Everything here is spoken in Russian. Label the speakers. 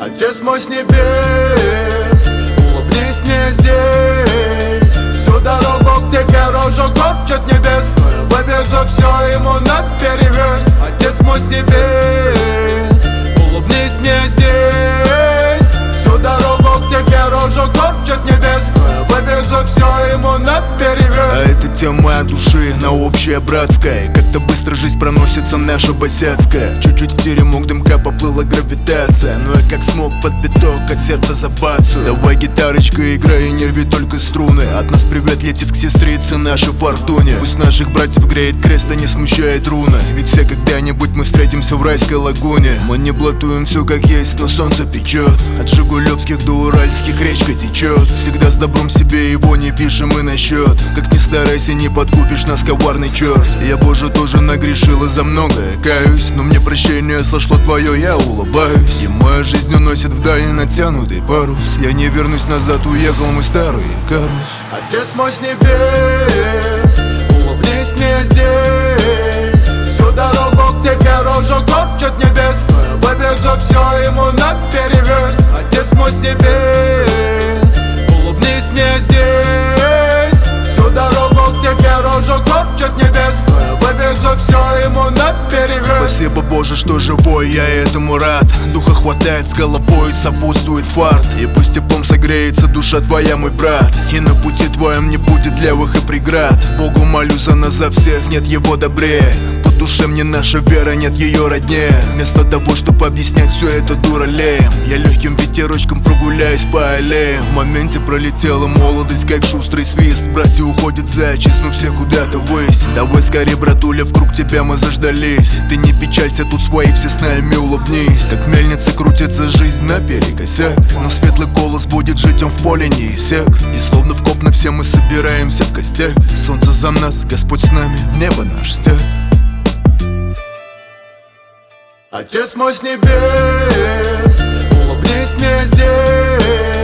Speaker 1: Отец мой с небес, улыбнись мне здесь. Всю дорогу к тебе рожу корчит небесную, вывезу все ему наперевес. Отец мой с небес, улыбнись мне здесь. Всю дорогу к тебе рожу корчит небесную, вывезу все ему наперевес.
Speaker 2: А это тема от души, на общее братское. Как-то быстро жизнь проносится наша босяцкая. Чуть-чуть в теремок дымка поплыла гравитация. Но я как смог под биток от сердца забацаю. Давай, гитарочка, играй и не рви только струны. От нас привет летит к сестрице нашей фортуне. Пусть наших братьев греет крест, а не смущает руна. Ведь все когда-нибудь мы встретимся в райской лагуне. Мы не блатуем все как есть, но солнце печет. От жигулевских до уральских речка течет. Всегда с добром себе его не пишем и на счет. Как ни старайся, не подкупишь нас, коварный черт. Я, боже, тоже нагрешил и за многое каюсь, но мне прощение сошло твое, я улыбаюсь. И моя жизнь уносит вдаль натянутый парус. Я не вернусь назад, уехал мой старый Карус.
Speaker 1: Отец мой с небес, улыбнись мне здесь. Всю дорогу к тебе рожу корчит небесную, вывезу все ему наперевес. Отец мой с небес, улыбнись мне здесь. Всю дорогу к тебе рожу корчит небесную, вывезу все ему наперевес.
Speaker 2: Спасибо, Боже, что живой, я этому рад. Духа хватает с головой, сопутствует фарт. И пусть теплом согреется душа твоя, мой брат. И на пути твоем не будет левых и преград. Богу молю за нас, за всех, нет его добрее. По душе мне наша вера, нет ее роднее. Вместо того, чтобы объяснять все это дуралеем, я легким ветерочком прогуляюсь по аллеям. В моменте пролетела молодость, как шустрый свист. Братья уходят за час, но все куда-то ввысь. Давай скорее, братуля, вкруг тебя мы заждались. Ты не печалься, тут свои все с нами, улыбнись. Как мельница крутится жизнь наперекосяк, но светлый голос будет жить, он в поле не иссяк. И словно в копно все мы собираемся в костях. Солнце за нас, Господь с нами, в небо наш стяг.
Speaker 1: Отец мой с небес, улыбнись мне здесь.